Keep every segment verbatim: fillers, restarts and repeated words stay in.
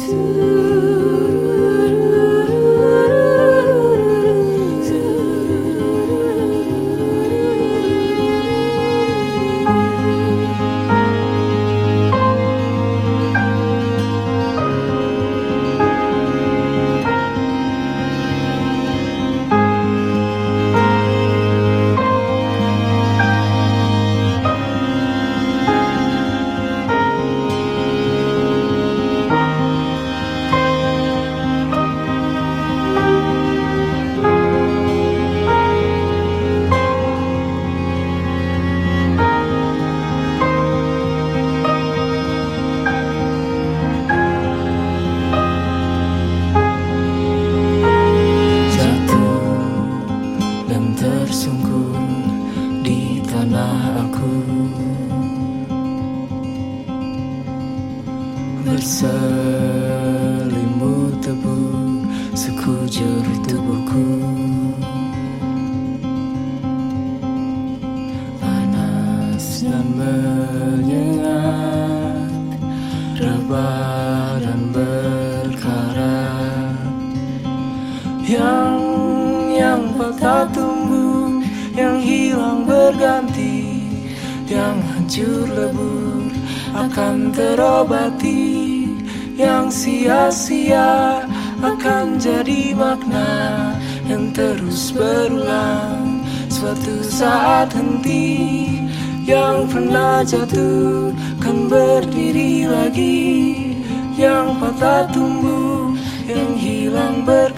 Tersungkur di tanah aku, berselimut tebu sekujur tubuhku. Panas dan menyengat, rebah dan berkarat, yang yang patah tumbuh, yang hilang berganti, yang hancur lebur akan terobati, yang sia-sia akan jadi makna yang terus berulang. Suatu saat henti, yang pernah jatuh kan berdiri lagi, yang patah tumbuh, yang hilang berganti.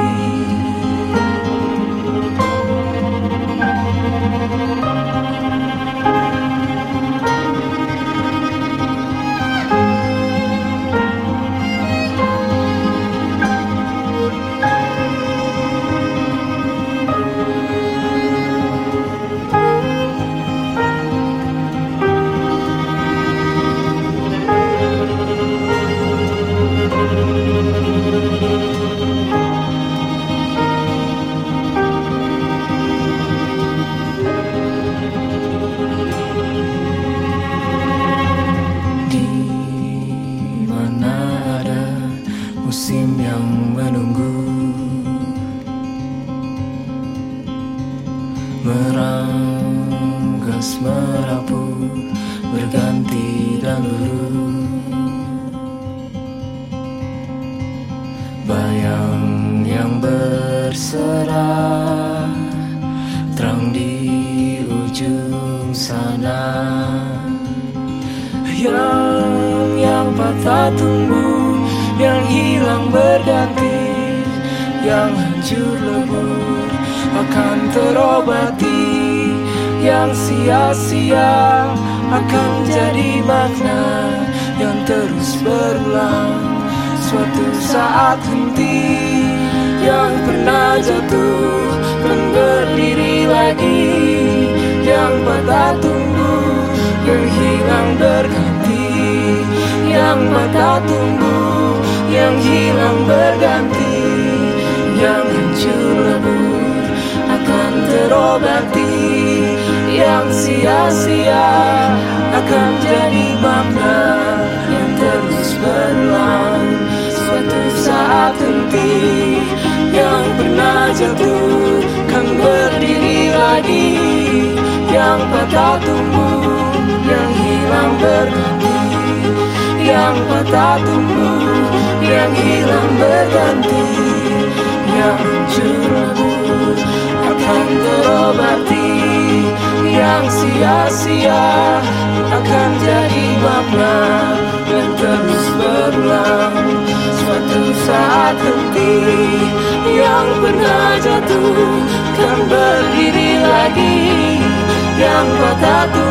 Musim yang menunggu, meranggas merapu, berganti dan luruh. Bayang yang berserah, terang di ujung sana, yang yang patah tumbuh, yang hilang berganti, yang hancur lebur akan terobati, yang sia-sia akan jadi makna yang terus berulang. Suatu saat henti, yang pernah jatuh kan berdiri lagi, yang patah tumbuh, yang hilang berganti, yang patah tumbuh, yang hilang berganti, yang hancur lebur akan terobati, yang sia-sia akan jadi makna yang terus berulang. Suatu saat henti, yang pernah jatuh kan berdiri lagi, yang patah tumbuh, yang hilang berganti, yang patah tumbuh, yang hilang berganti, yang hancur lebur akan terobati, yang sia-sia akan jadi makna yang terus berulang. Suatu saat henti, yang pernah jatuh kan berdiri lagi, yang patah tumbuh,